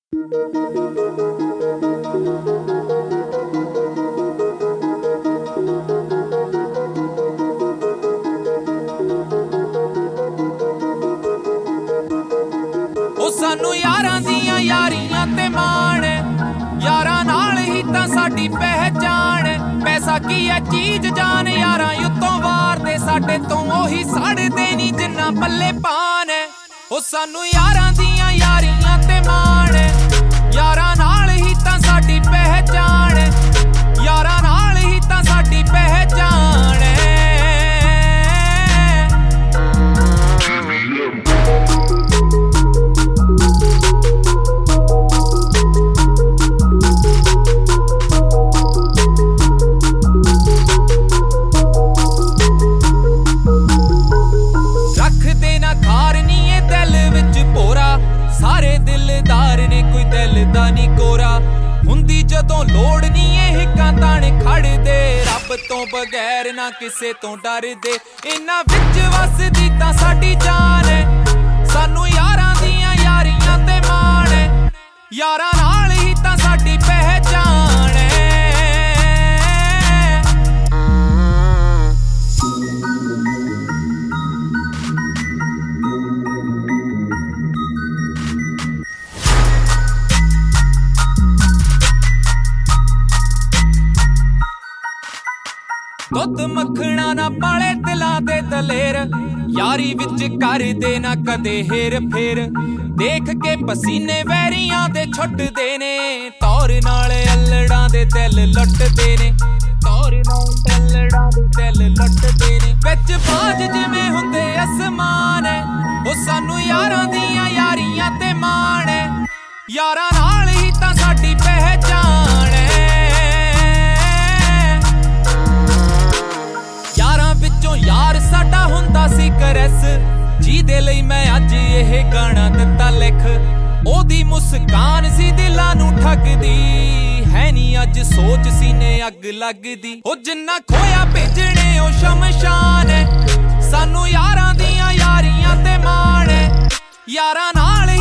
सानू यारां दियां यारियां ते मान, यारां नाल ही तां साडी पहचान। पैसा की है चीज जान, यारां उत्तों वार दे साडे तों ओही साड़दे नी जिन्ना पल्ले पान। ओ सानू यारां दियां यारियां ते मान, यारां नाल ही तां साडी पहचान, यारां नाल ही तां साडी पहचान। सारे दिलदार ने कोई दिल दा नी कोरा, हुंदी जदों लोड़ नी ए हिक्कां ताने खड़दे। रब तो बगैर ना किसे तो डरदे, इन्हां विच वसदी तां साडी जान। सानू यारां दियां यारियां ते मान, यारां नाल ही तां साडी पहचान। दुध मखना ना पाले दिलां दे दलेर, यारी विच करदे ना कदे हेर फेर। देख के पसीने वैरियां दे छुटदे ने, तौर नाल अल्लड़ां दे दिल लुटदे ने, तौर नाल अल्लड़ां दे दिल लुटदे ने। विच बाज जिवें हुंदे असमान, ओ सानू यारां दियां यारियां ते मान, यारां नाल ही तां साडी पहचान। यार साडा हुंदा सी करस, जिहदे लई मैं अज यह गाना दिता लिख। ओदी मुस्कान सी दिलां नू ठगदी, है नी अज सोच सीने अग लगदी। ओ जिन्ना खोया भेजणे ओ शमशान, सानू यारां दियां यारियां ते मान, यारां नाल